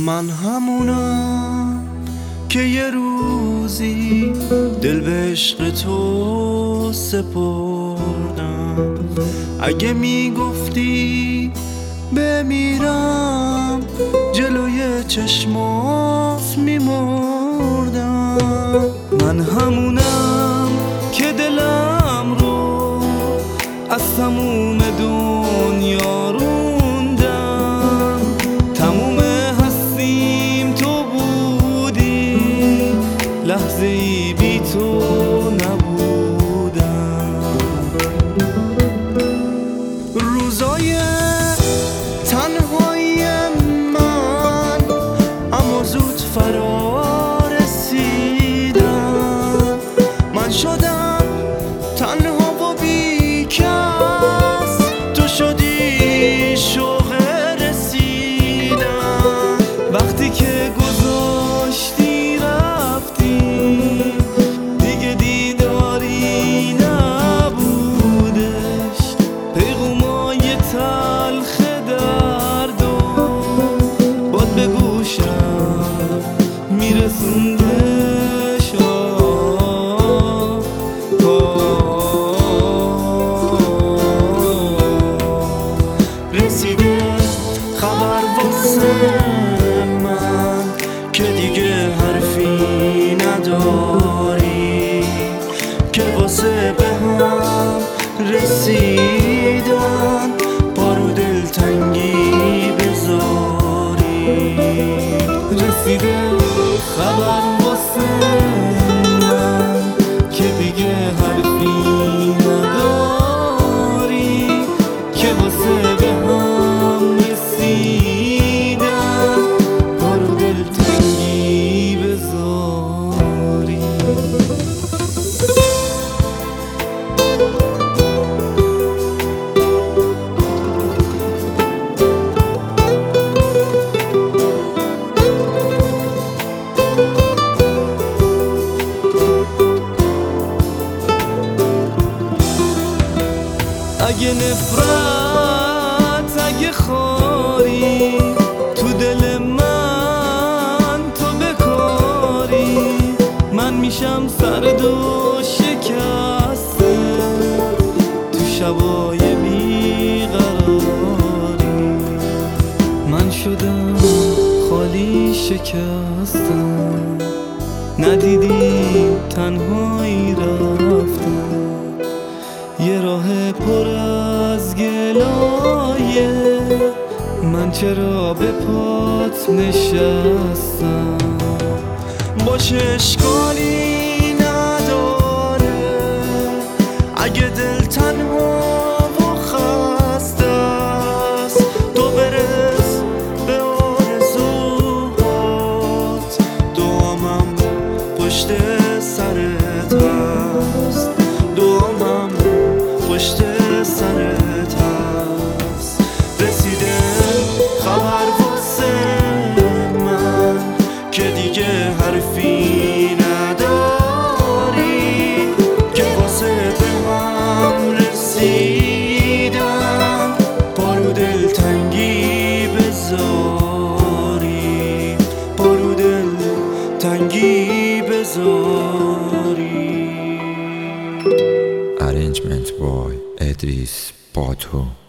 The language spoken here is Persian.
من همونم که یه روزی دل به عشق تو سپردم. اگه میگفتی بمیرم جلوی چشمات میمردم. من همونم که دلم رو از تموم دنیا روندم. تموم هستیم تو بودی، لحظه ای بی تو نبودم. روزای تنهایی من اما زود فرا رسیدم. من شدم تنها و بی کس، تو شدی شوق رسیدم. وقتی که گذاشتی رفتی دیگه دیداری نبودش، پیغامای تلخ درد و باد به گوشم میرسوندش. رسیده خبر واسه من که دیگه حرفی نداری، که واسه به هم رسیدن پارو دلتنگی بذاری. رسیده خبر واسه من که دیگه حرفی نداری، که واسه به هم رسیدن پارو دلتنگی بذاری. اگه نفرت، اگه خاری تو دل من تو بکاری، من میشم سرد و شکسته تو شبای بیقراری. من شدم خالی شکستم، ندیدی تنهایی رفتم. یه راه پر از گلایه، من چرا به پات نشستم. باشه اشکالی نداره اگه دل تنها و خسته است، تو برس به آرزوهات، دعامم پشت سرت هست، دعامم پشت سرت هست. رسیده خبر واسه من که دیگه حرفی نداری، که واسه به هم رسیدن پارو دلتنگی بذاری، پارو دلتنگی بذاری. Arrangement by Idris Batu.